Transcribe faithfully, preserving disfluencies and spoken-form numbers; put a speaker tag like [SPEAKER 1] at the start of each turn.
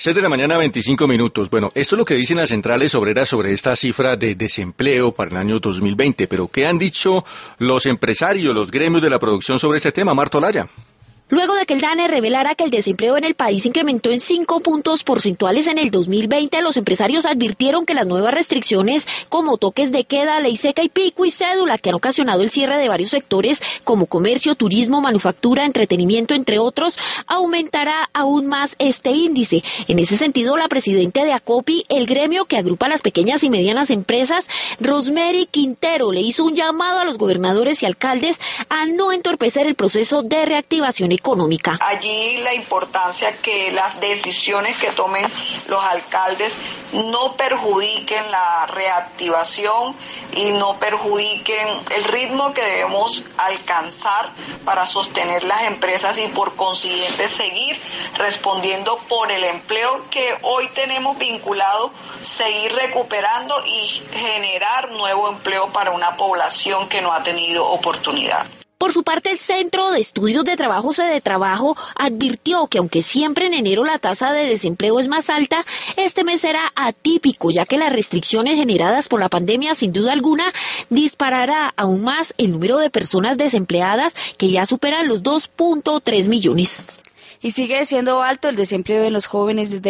[SPEAKER 1] seis de la mañana, veinticinco minutos. Bueno, esto es lo que dicen las centrales obreras sobre esta cifra de desempleo para el año dos mil veinte. Pero ¿qué han dicho los empresarios, los gremios de la producción sobre este tema, Marta Olaya?
[SPEAKER 2] Luego de que el DANE revelara que el desempleo en el país incrementó en cinco puntos porcentuales en el dos mil veinte, los empresarios advirtieron que las nuevas restricciones como toques de queda, ley seca y pico y cédula que han ocasionado el cierre de varios sectores como comercio, turismo, manufactura, entretenimiento, entre otros, aumentará aún más este índice. En ese sentido, la presidenta de ACOPI, el gremio que agrupa las pequeñas y medianas empresas, Rosemary Quintero, le hizo un llamado a los gobernadores y alcaldes a no entorpecer el proceso de reactivación económica.
[SPEAKER 3] Allí la importancia que las decisiones que tomen los alcaldes no perjudiquen la reactivación y no perjudiquen el ritmo que debemos alcanzar para sostener las empresas y por consiguiente seguir respondiendo por el empleo que hoy tenemos vinculado, seguir recuperando y generar nuevo empleo para una población que no ha tenido oportunidad.
[SPEAKER 2] Por su parte, el Centro de Estudios de Trabajo, Sedetrabajo, advirtió que aunque siempre en enero la tasa de desempleo es más alta, este mes será atípico, ya que las restricciones generadas por la pandemia, sin duda alguna, disparará aún más el número de personas desempleadas, que ya superan los dos punto tres millones.
[SPEAKER 4] Y sigue siendo alto el desempleo de los jóvenes desde